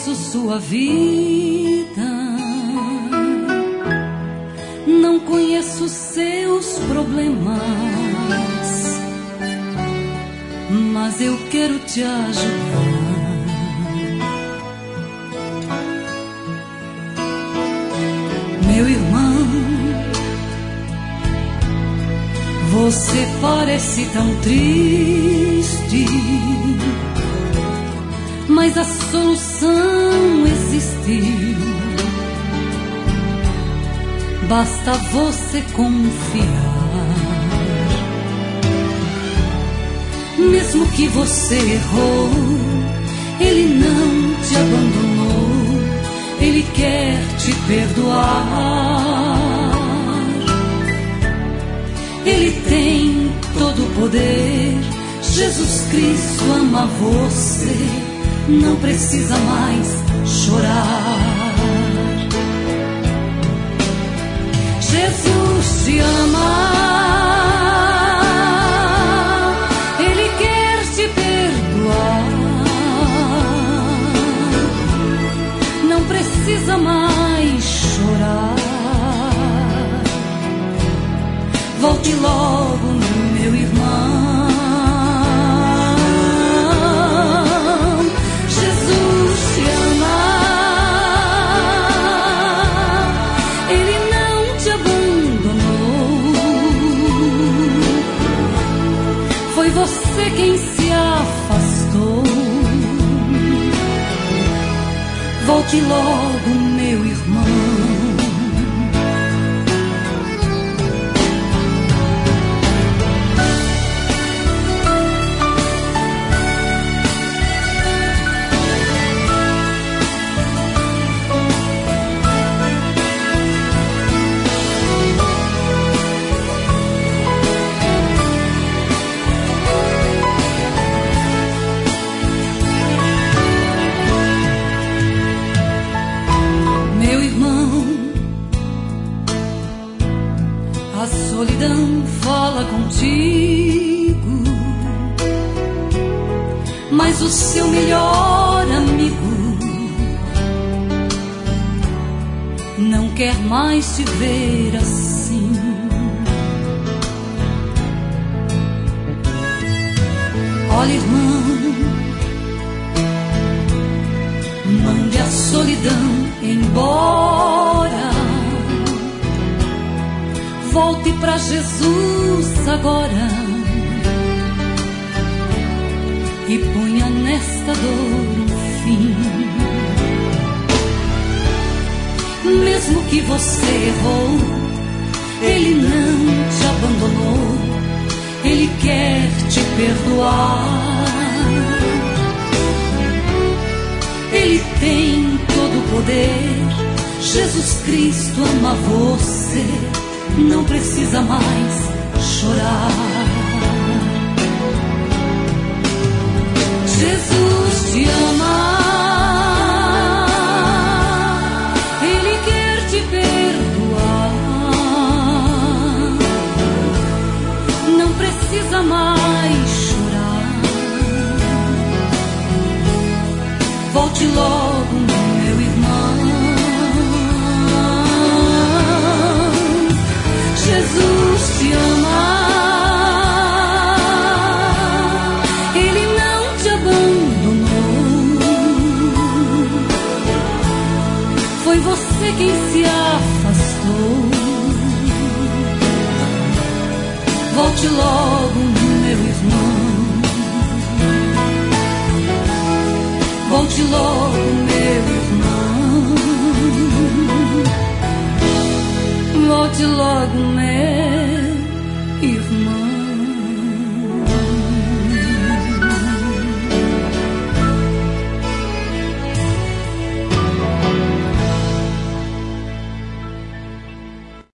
conheço sua vida, não conheço seus problemas, mas eu quero te ajudar. Meu irmão, você parece tão triste, mas a solução existe. Basta você confiar. Mesmo que você errou, Ele não te abandonou. Ele quer te perdoar. Ele tem todo o poder. Jesus Cristo ama você. Não precisa mais chorar. Jesus te ama. Ele quer te perdoar. Não precisa mais chorar. Volte logo, meu irmão. Jesus te ama. Ele não te abandonou. Foi você quem se afastou. Volte logo, meu irmão. A solidão fala contigo, mas o seu melhor amigo não quer mais te ver assim. Olha, irmão, mande a solidão embora. Volte pra Jesus agora e ponha nesta dor um fim. Mesmo que você errou, Ele não te abandonou. Ele quer te perdoar. Ele tem todo o poder. Jesus Cristo ama você. Não precisa mais chorar. Jesus te ama. Ele quer te perdoar. Não precisa mais chorar. Volte logo, meu irmão. Jesus te ama. Ele não te abandonou. Foi você quem se afastou. Volte logo, meu irmão. Volte logo, meu irmão. Volte logo, meu irmão.